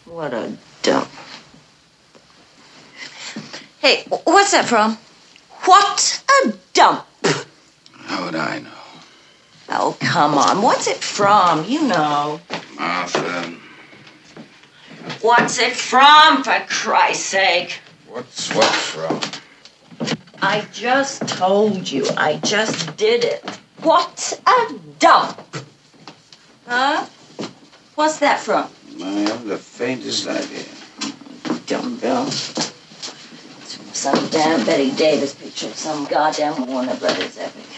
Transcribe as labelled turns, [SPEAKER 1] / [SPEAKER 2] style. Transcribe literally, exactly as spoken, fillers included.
[SPEAKER 1] What a dump. Hey, what's that from? What a dump.
[SPEAKER 2] How would I know?
[SPEAKER 1] Oh, come on. What's it from? You know.
[SPEAKER 2] Martha.
[SPEAKER 1] What's it from, for Christ's sake?
[SPEAKER 2] What's what from?
[SPEAKER 1] I just told you. I just did it. What a dump. Huh? What's that from?
[SPEAKER 2] I haven't the faintest idea.
[SPEAKER 1] Dumbbell. It's from some damn Betty Davis picture of some goddamn Warner Brothers epic.